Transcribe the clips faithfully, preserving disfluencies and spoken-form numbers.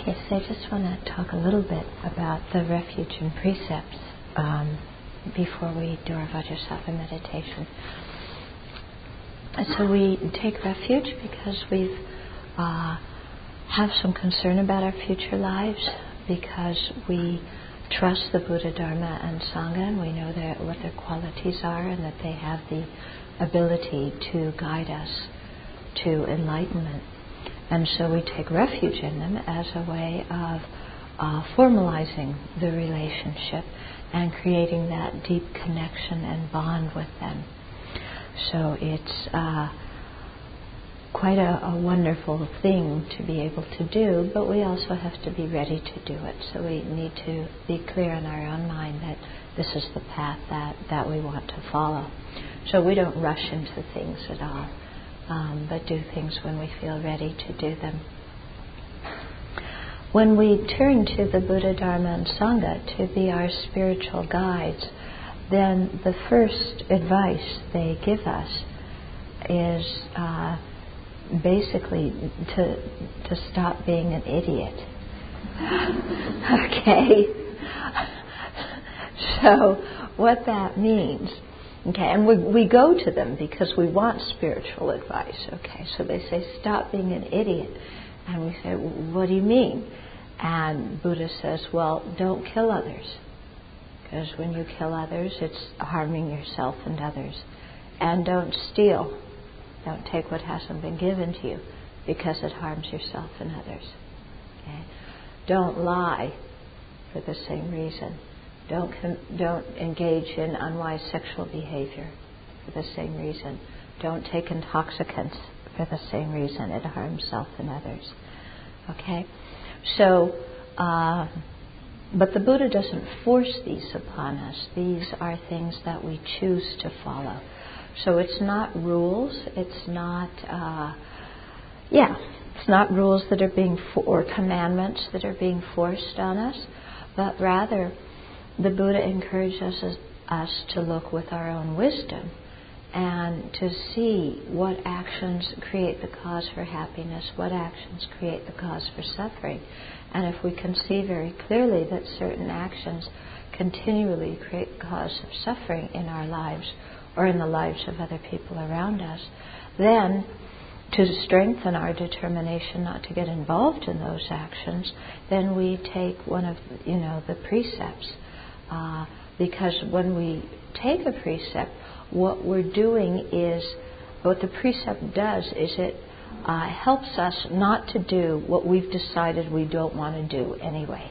Yes, I just want to talk a little bit about the refuge and precepts um, before we do our Vajrasattva meditation. So we take refuge because we uh, have some concern about our future lives, because we trust the Buddha, Dharma, and Sangha, and we know that what their qualities are and that they have the ability to guide us to enlightenment. And so we take refuge in them as a way of uh, formalizing the relationship and creating that deep connection and bond with them. So it's uh, quite a, a wonderful thing to be able to do, but we also have to be ready to do it. So we need to be clear in our own mind that this is the path that, that we want to follow. So we don't rush into things at all. Um, but do things when we feel ready to do them. When we turn to the Buddha, Dharma, and Sangha to be our spiritual guides, then the first advice they give us is uh, basically to to stop being an idiot. Okay? So what that means. Okay, and we we go to them because we want spiritual advice. Okay, so they say, stop being an idiot. And we say, what do you mean? And Buddha says, well, don't kill others. Because when you kill others, it's harming yourself and others. And don't steal. Don't take what hasn't been given to you, because it harms yourself and others. Okay? Don't lie for the same reason. Don't com- don't engage in unwise sexual behavior for the same reason. Don't take intoxicants for the same reason. It harms self and others. Okay? So, uh, but the Buddha doesn't force these upon us. These are things that we choose to follow. So it's not rules. It's not, uh, yeah, it's not rules that are being, for- or commandments that are being forced on us, but rather the Buddha encourages us, us to look with our own wisdom and to see what actions create the cause for happiness, what actions create the cause for suffering. And if we can see very clearly that certain actions continually create the cause of suffering in our lives or in the lives of other people around us, then to strengthen our determination not to get involved in those actions, then we take one of, you know, the precepts. Uh, because when we take a precept, what we're doing is, what the precept does is it uh, helps us not to do what we've decided we don't want to do anyway.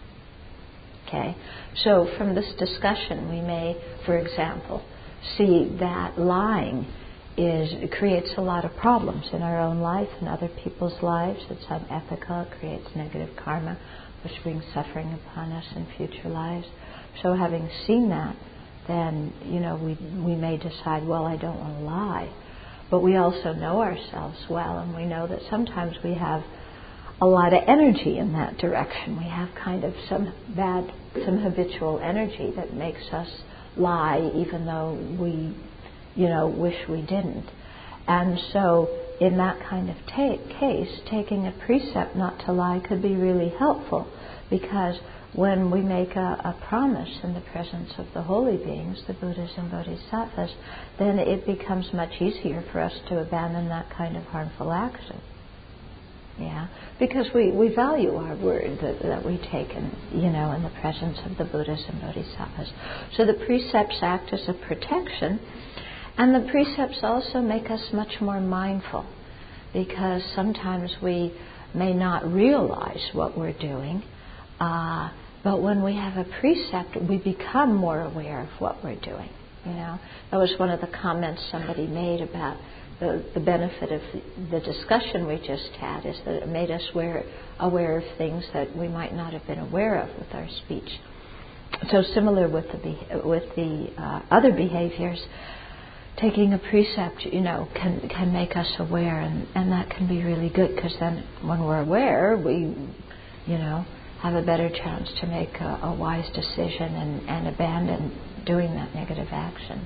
Okay? So from this discussion, we may, for example, see that lying is it creates a lot of problems in our own life and other people's lives. It's unethical. It creates negative karma, which brings suffering upon us in future lives. So having seen that, then, you know, we we may decide, well, I don't want to lie. But we also know ourselves well, and we know that sometimes we have a lot of energy in that direction. We have kind of some bad, some habitual energy that makes us lie, even though we, you know, wish we didn't. And so in that kind of ta- case, taking a precept not to lie could be really helpful, because when we make a, a promise in the presence of the holy beings, the Buddhas and Bodhisattvas, then it becomes much easier for us to abandon that kind of harmful action. Yeah, because we, we value our word that, that we take in, you know, in the presence of the Buddhas and Bodhisattvas. So the precepts act as a protection, and the precepts also make us much more mindful, because sometimes we may not realize what we're doing. Uh, but when we have a precept, we become more aware of what we're doing. You know, that was one of the comments somebody made about the, the benefit of the discussion we just had, is that it made us aware, aware of things that we might not have been aware of with our speech. So similar with the with the uh, other behaviors, taking a precept, you know, can can make us aware, and, and that can be really good, because then when we're aware, we, you know, have a better chance to make a, a wise decision and, and abandon doing that negative action.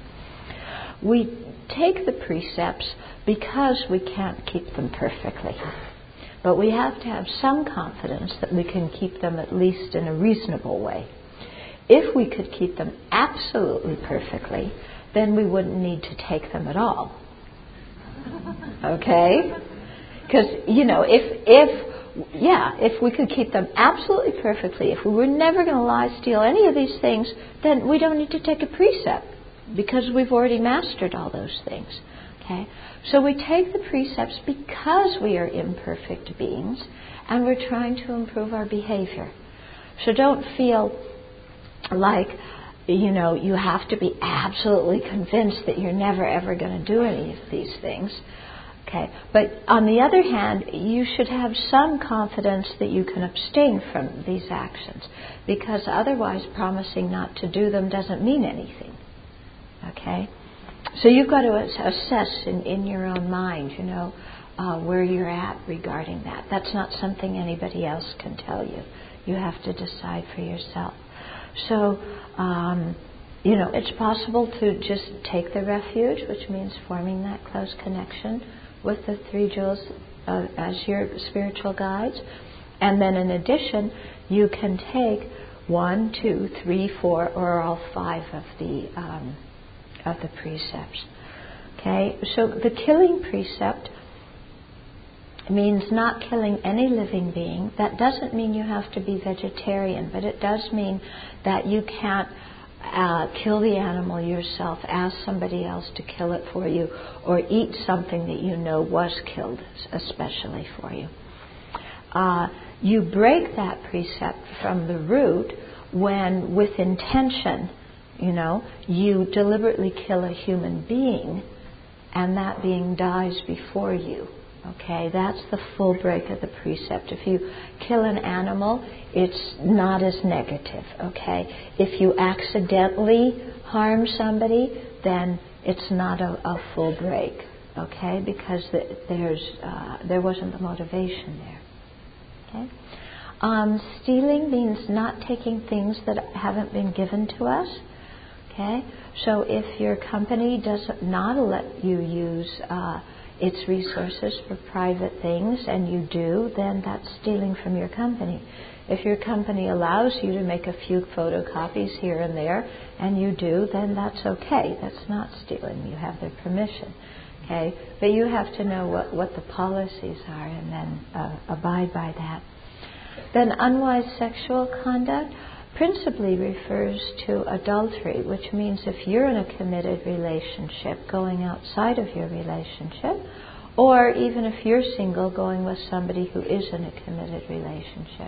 We take the precepts because we can't keep them perfectly. But we have to have some confidence that we can keep them at least in a reasonable way. If we could keep them absolutely perfectly, then we wouldn't need to take them at all. Okay? Because, you know, if, if, yeah, if we could keep them absolutely perfectly, if we were never going to lie, steal, any of these things, then we don't need to take a precept because we've already mastered all those things. Okay? So we take the precepts because we are imperfect beings and we're trying to improve our behavior. So don't feel like, you know, you have to be absolutely convinced that you're never ever going to do any of these things. Okay, but on the other hand, you should have some confidence that you can abstain from these actions, because otherwise promising not to do them doesn't mean anything. Okay, so you've got to assess in, in your own mind, you know, uh, where you're at regarding that. That's not something anybody else can tell you. You have to decide for yourself. So, um, you know, it's possible to just take the refuge, which means forming that close connection with the three jewels uh, as your spiritual guides. And then in addition, you can take one, two, three, four, or all five of the um, of the precepts. Okay, so the killing precept means not killing any living being. That doesn't mean you have to be vegetarian, but it does mean that you can't uh, kill the animal yourself, ask somebody else to kill it for you, or eat something that you know was killed especially for you. Uh, you break that precept from the root when, with intention, you know, you deliberately kill a human being and that being dies before you. Okay, that's the full break of the precept. If you kill an animal, it's not as negative. Okay, if you accidentally harm somebody, then it's not a, a full break. Okay, because the, there's uh, there wasn't the motivation there. Okay, um, stealing means not taking things that haven't been given to us. Okay, so if your company does not let you use uh, its resources for private things, and you do, then that's stealing from your company. If your company allows you to make a few photocopies here and there, and you do, then that's okay. That's not stealing. You have their permission. Okay? But you have to know what, what the policies are and then uh, abide by that. Then unwise sexual conduct principally refers to adultery, which means if you're in a committed relationship, going outside of your relationship, or even if you're single, going with somebody who is in a committed relationship.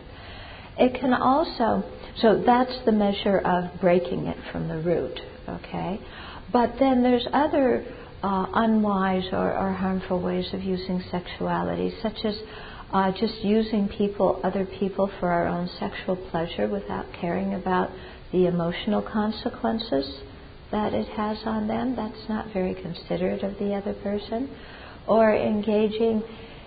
It can also, so that's the measure of breaking it from the root, okay? But then there's other uh, unwise or, or harmful ways of using sexuality, such as Uh, just using people, other people for our own sexual pleasure without caring about the emotional consequences that it has on them. That's not very considerate of the other person. Or engaging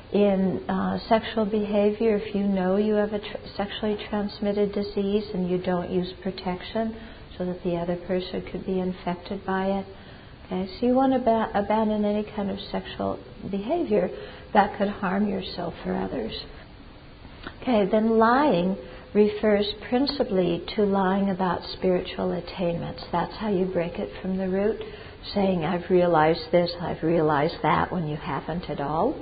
in uh, sexual behavior if you know you have a tr- sexually transmitted disease and you don't use protection so that the other person could be infected by it. Okay, so you want to ba- abandon any kind of sexual behavior that could harm yourself or others. Okay, then lying refers principally to lying about spiritual attainments. That's how you break it from the root, saying, I've realized this, I've realized that, when you haven't at all.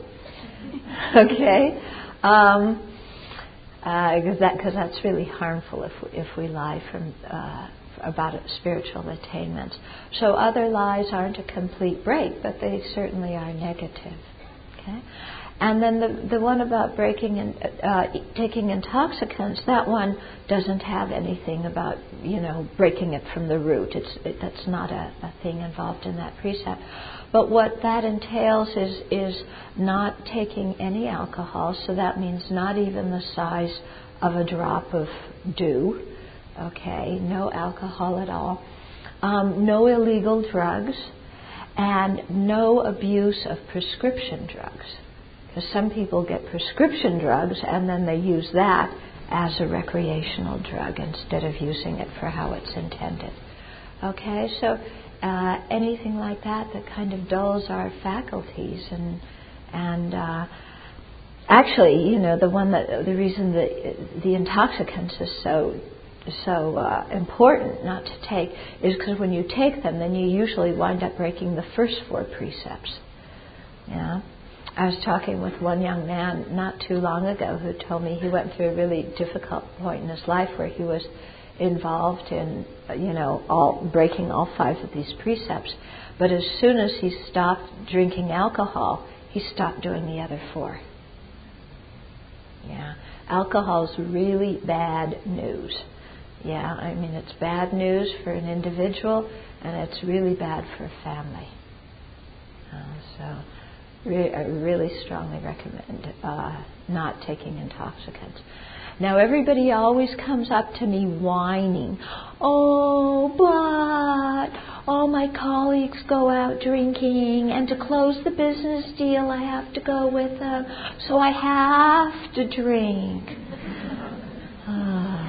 Okay? Um, uh, cause that, cause that's really harmful if we, if we lie from uh, about spiritual attainments. So other lies aren't a complete break, but they certainly are negative. Okay? And then the the one about breaking and uh, taking intoxicants, that one doesn't have anything about, you know, breaking it from the root. It's it, that's not a, a thing involved in that precept. But what that entails is is not taking any alcohol. So that means not even the size of a drop of dew. Okay, no alcohol at all. Um, no illegal drugs. And no abuse of prescription drugs. Because some people get prescription drugs and then they use that as a recreational drug instead of using it for how it's intended. Okay, so uh, anything like that that kind of dulls our faculties and and uh, actually, you know, the one that the reason that the intoxicants is so so uh, important not to take is because when you take them, then you usually wind up breaking the first four precepts. Yeah. I was talking with one young man not too long ago who told me he went through a really difficult point in his life where he was involved in, you know, all breaking all five of these precepts. But as soon as he stopped drinking alcohol, he stopped doing the other four. Yeah. Alcohol's really bad news. Yeah, I mean, it's bad news for an individual, and it's really bad for a family. Uh, so... I really strongly recommend uh, not taking intoxicants. Now, everybody always comes up to me whining, oh, but all my colleagues go out drinking, and to close the business deal, I have to go with them, so I have to drink. uh,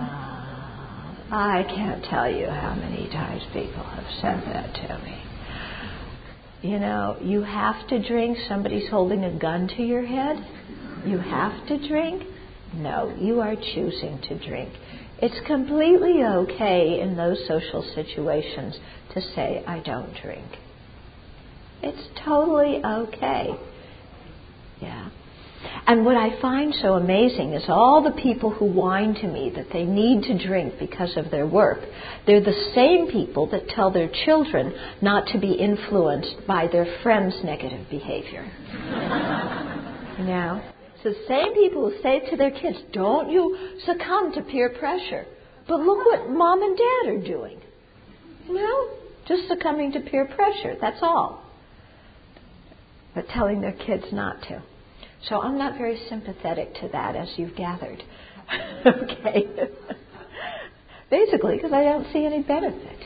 I can't tell you how many times people have said that to me. You know, you have to drink. Somebody's holding a gun to your head. You have to drink. No, you are choosing to drink. It's completely okay in those social situations to say, I don't drink. It's totally okay. Yeah. And what I find so amazing is all the people who whine to me that they need to drink because of their work, they're the same people that tell their children not to be influenced by their friends' negative behavior. You know? It's the same people who say to their kids, don't you succumb to peer pressure. But look what mom and dad are doing. You know? Just succumbing to peer pressure, that's all. But telling their kids not to. So I'm not very sympathetic to that, as you've gathered. Okay. Basically, because I don't see any benefit.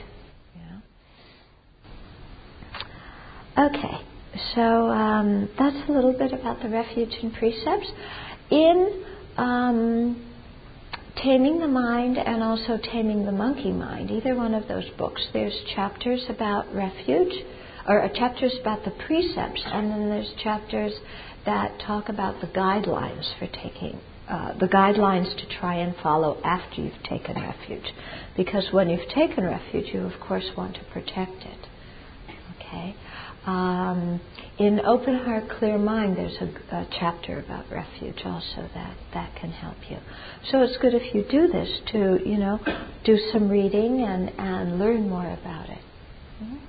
Yeah. Okay. So um, that's a little bit about the refuge and precepts. In um, Taming the Mind and also Taming the Monkey Mind, either one of those books, there's chapters about refuge, or uh, chapters about the precepts, and then there's chapters that talk about the guidelines for taking, uh, the guidelines to try and follow after you've taken refuge. Because when you've taken refuge, you of course want to protect it. Okay? Um, in Open Heart, Clear Mind, there's a, a chapter about refuge also that, that can help you. So it's good if you do this to, you know, do some reading and, and learn more about it. Mm-hmm.